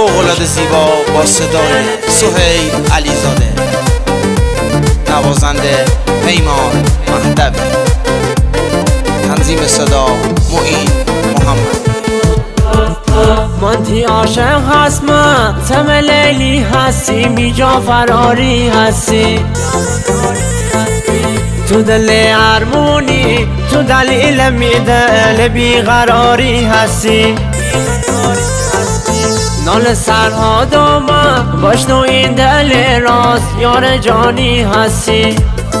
فوق‌العاده زیبا با صدای سهیل علیزاده، نوازنده پیمان مهدوی، تنظیم صدا معین محمد. منتی عاشق هست من تم لیلی هستی، بیجا فراری هستی، تو دل ارمونی، تو دلیل میدل بیقراری هستی. نال سرها دامن باش تو این دل راست، یار جانی هستی.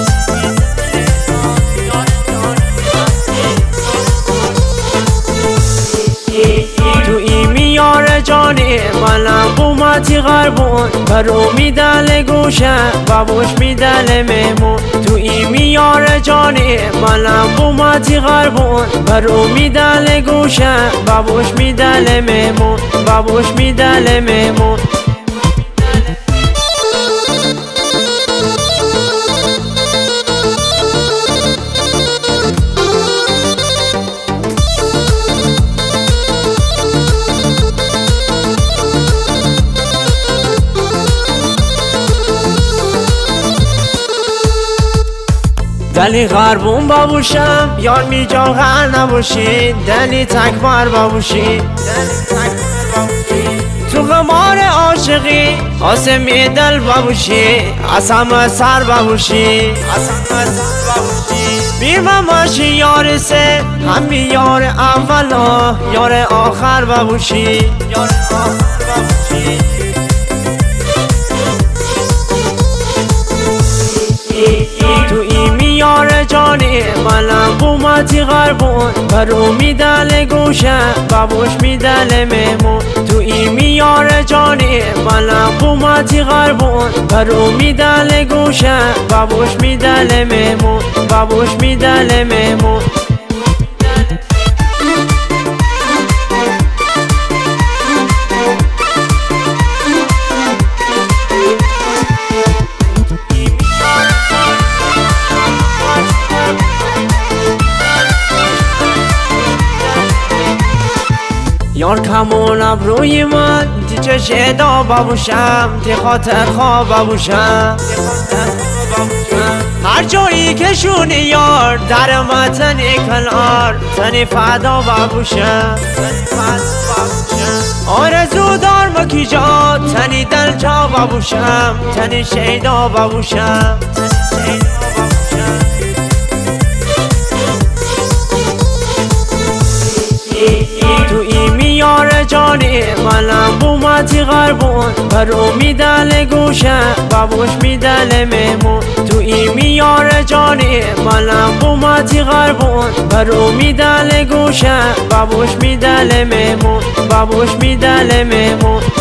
تو ایمی یار جانی منم بومتی غربون، برو میدل گوشه بابوش میدل مهمون. تو ایمی یار جانی منم بومتی غربون، برو میدل گوشه بابوش میدل مهمون، بابوش میدل مهمون. دلی غربون بابوشم یار میجا غر نباشی، دلی تکبر بابوشی، تو غمار عاشقی آسمی دل بابوشی، اسم سر بابوشی، بیرم باشی یار سه همی یار اولا یار آخر بابوشی. تو ایمی یار جانی منم بومتی غربون، برو میدل گوشه بابوش میدل مهمون. تو ایمی یار جانی منم بومتی غربون، برو میدل گوشه بابوش میدل مهمون، بابوش میدل مهمون. یار کمون ابروی من تی چشه دا بابوشم، تی خاطر خواب بابوشم. هر جایی که شونی یار در متنی کلار، تنی فدا بابوشم. آرزو دار مکی جا تنی دل جا بابوشم، تنی شیدا بابوشم. تو ایمی یار جانی منم بومتی غربون، برو میدل گوشه بابوش میدل مهمون. تو ایمی یار جانی منم بومتی غربون، برو میدل گوشه بابوش میدل مهمون، بابوش میدل مهمون.